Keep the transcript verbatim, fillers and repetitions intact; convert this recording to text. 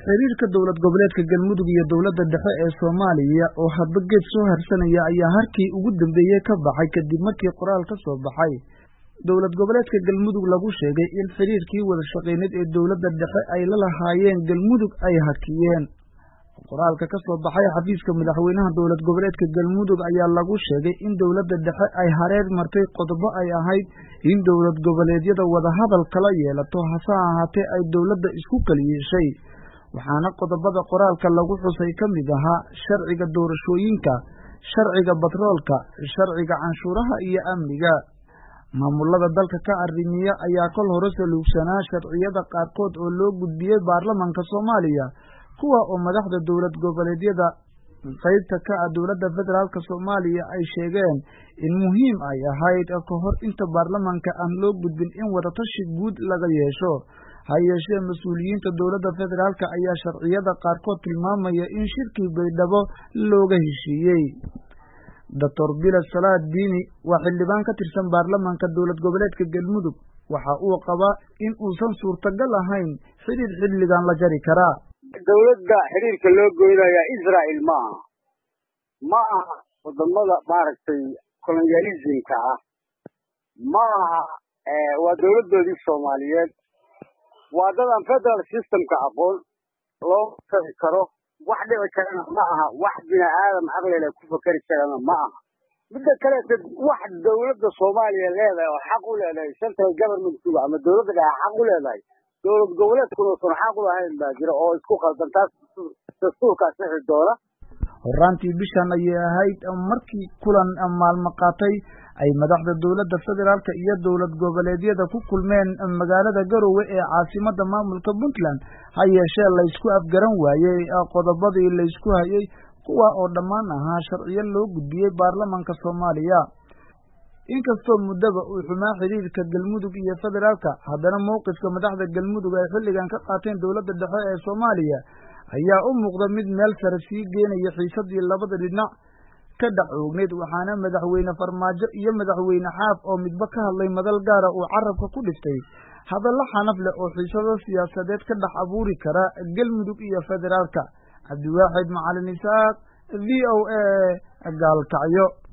xiriirka dowlad goboleedka Galmudug iyo dowladda dhexe ee Soomaaliya oo hadba geed soo harsanaya ayaa harkii ugu dambeeyay ka baxay kadib markii qoraal ka soo baxay dowlad goboleedka Galmudug lagu sheegay in xiriirkii wada shaqeyneed ee dowladda dhexe ay la lahaayeen Galmudug ay hakiyeen. qoraalka ka soo baxay xafiiska madaxweynaha dowlad goboleedka Galmudug ayaa lagu sheegay in dowladda dhexe ay hareer martay qodobo ay ahayd in dowlad goboleedyada wada hadal kala yeelato hase ahaatee ay dowladda isku kaliyeeshay. waxaana qodobada qoraalka lagu xusay ka mid ahaa sharciga doorashooyinka, sharciga batroolka, sharciga canshuuraha iyo amniga. maamulada dalka ka arrimiya ayaa kol hore saluugsanaa sharciyada qaarkood oo loo gudbiyey baarlamaanka Soomaaliya, kuwa oo madaxda dowlad goboleedyada qaybta ka ah dowladda federaalka Soomaaliya ay sheegeen in muhiim ay ahayd ka hor inta baarlamaanka aan loo gudbin in wadatashi guud laga yeesho. ha yeeshee mas-uuliyiinta dowladda federaalka ayaa sharciyada qaarkood tilmaamaya in shirkii baydhabo looga heshiiyey. doctor Bila Salaad Diini waa xildhibaan ka tirsan baarlamaanka dowlad goboleedka Galmudug. waxa uu qabaa in uusan suurtagal ahayn xiriir xilligan la jari karaa. dowladda xiriirka loo goynaya Israel ma aha ma aha wadamada maaragtay colonialismka ah ma aha waa dowladoodii Soomaaliyeed waa dadan federal systemka aqoon loo fahmi karo wax dhici karana ma aha wax bini aadam aqli leh ku fakari karana ma aha. midda kale wax dowladda Soomaaliya leedahay oo xaq u leedahay central government ama dowladda dhexe xaq u leedahay dowlad goboleedkuna soo xaq u lahayn baa jira oo isku qaldan taas dastuurka saxi doona. horaantii bishan ayay ahayd markii kulan maalmo qaatay ay madaxda dowladda federaalka iyo dowlad goboleedyada ku kulmeen magaalada Garowe ee caasimadda maamulka Puntland. ha yeeshee la isku afgaran waayey qodobadii la isku hayay kuwa oo dhammaan ahaa sharciyo loo gudbiyey baarlamaanka Soomaaliya. inkastoo muddaba uu xumaa xiriirka Galmudug iyo federaalka, haddana mowqifka madaxda Galmudug ay xilligan ka qaateen dowladda dhexe ee Soomaaliya ayaa u muuqda mid meel sare sii geenaya xiisadii labada dhinac ka dhac oogneed. waxaana madaxweyne Farmaajo iyo madaxweyne Xaaf oo midba ka hadlay madal gaara uu carabka ku dhiftay hadallo xanaf leh oo xiisado siyaasadeed ka dhex abuuri kara Galmudug iyo federaalka. Cabdiwaaxid Macalin Isaaq, V O A, Gaalkacyo.